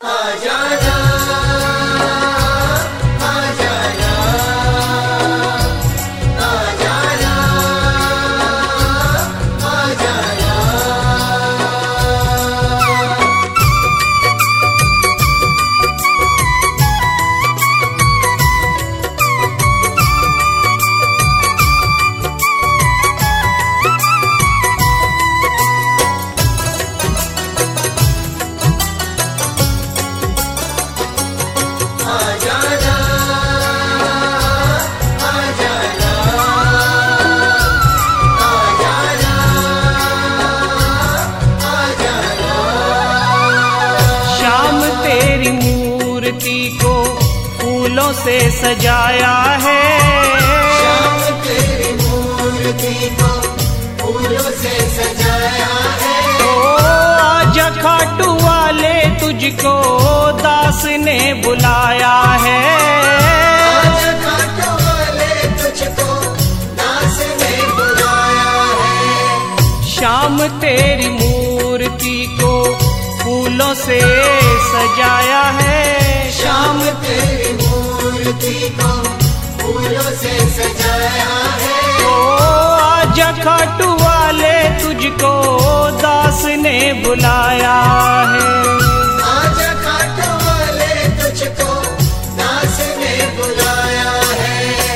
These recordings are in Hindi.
फूलों से सजाया है, श्याम तेरी मूर्ति को फूलों से सजाया है। ओ आजा खाटू वाले तुझको दास ने बुलाया है, आजा खाटू वाले तुझको दास ने बुलाया है। श्याम तेरी मूर्ति को फूलों से सजाया है, श्याम तेरी मूर्ति को फूलों से सजाया है। ओ आजा खाटू वाले तुझको दास ने बुलाया है, आजा खाटू वाले तुझको दास ने बुलाया है।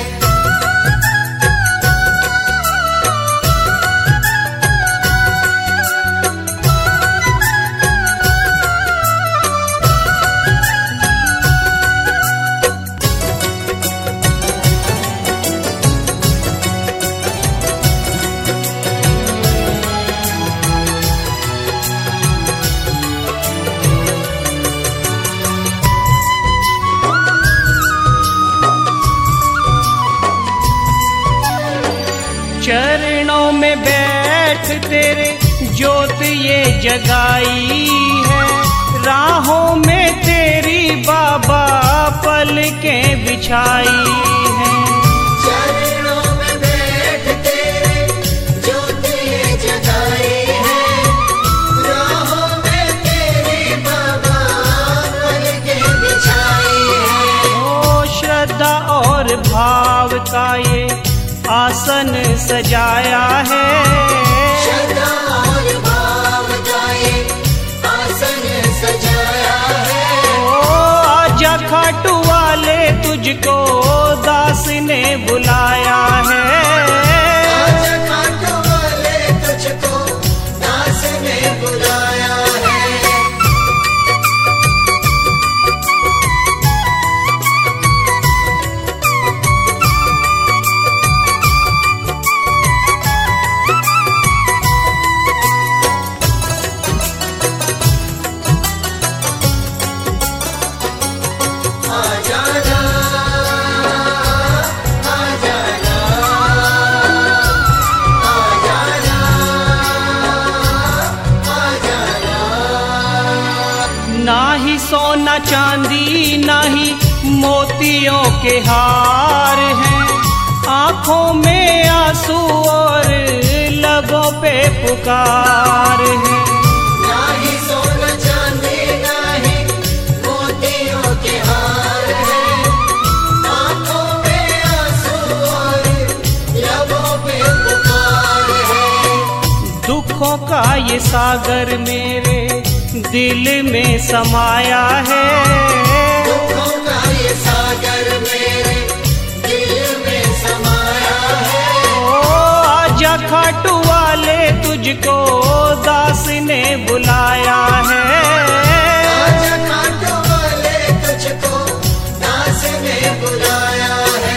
चरणों में बैठ तेरे ज्योत ये जगाई है, राहों में तेरी बाबा पलकें बिछाई है। चरणों में बैठ तेरे ज्योत ये जगाई है, राहों में तेरी बाबा पलकें बिछाई है। ओ श्रद्धा और भाव का ये आसन सजाया है, श्रद्धा और भाव का ये आसन सजाया है। ओ आजा खाटू वाले तुझको दास ने बुलाया है, आजा खाटू वाले तुझको दास ने बुलाया है। ना ही सोना चांदी ना ही मोतियों के हार हैं, आंखों में आंसू और लबों पे पुकार है। ना ही सोना चांदी ना ही मोतियों के हार है, आंखों में आंसू और लबों पे पुकार है। दुखों का ये सागर मेरे दिल में समाया है, दुखों का ये सागर मेरे दिल में समाया है। ओ आजा खाटू वाले तुझको दास ने बुलाया है, आजा खाटू वाले तुझको दास ने बुलाया है।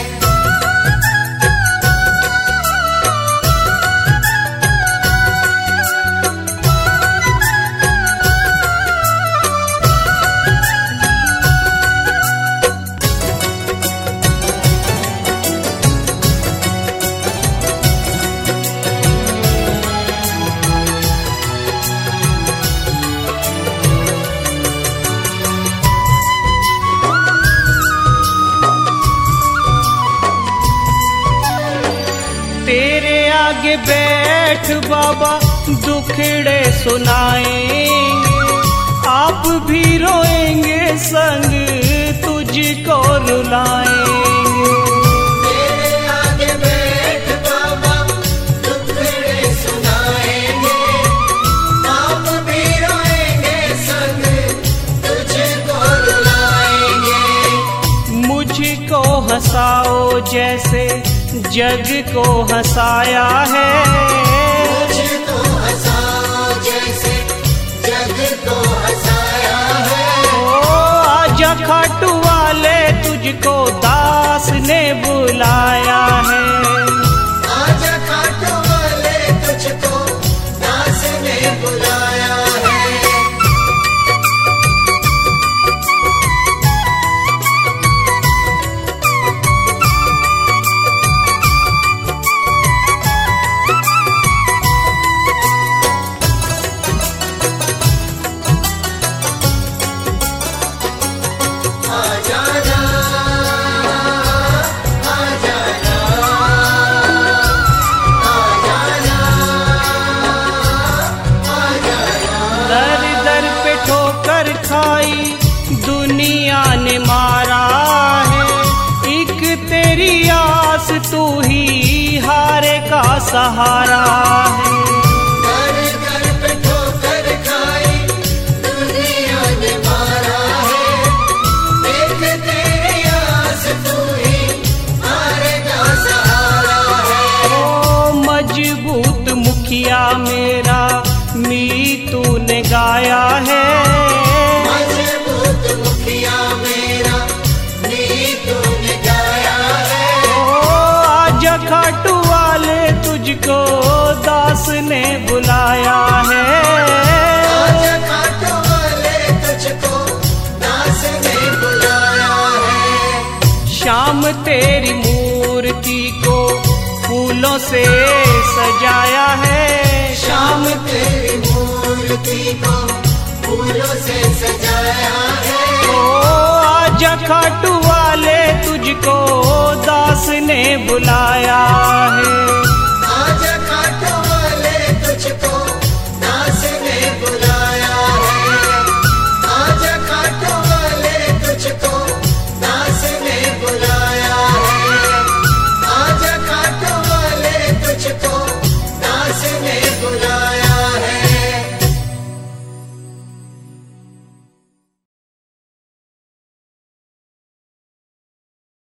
तेरे आगे बैठ बाबा दुखड़े सुनाएंगे, आप भी रोए संग तुझको रुलाएंगे। तेरे आगे बैठ बाबा दुखड़े सुनाएंगे, आप भी रोएंगे संग तुझको रुलाएंगे। मुझको हंसाओ जैसे जग को हंसाया है, मुझको हंसाओ जैसे जग को हंसाया है। ओ आजा खाटू वाले तुझको दास ने बुलाया है। आजा खाटू वाले तुझको दास ने बुलाया है। दर दर पे ठोकर खाई दुनिया ने मारा है, एक तेरी आस तू ही हारे का सहारा है। दर दर पे ठोकर खाई दुनिया ने मारा है, एक तेरी आस तू ही हारे का सहारा है। ओ मजबूत मुखिया मेरा मीतू ने गाया है, मजबूत मुखिया मेरा नीतू ने गाया है। ओ आजा खाटू वाले तुझको दास ने बुलाया है। आजा खाटू वाले तुझको दास ने बुलाया है। शाम तेरी मूर्ति को फूलों से सजाया है, शाम तेरी मूर्ति को फूलों से सजाया है। ओ आजा खाटू वाले तुझको दास ने बुलाया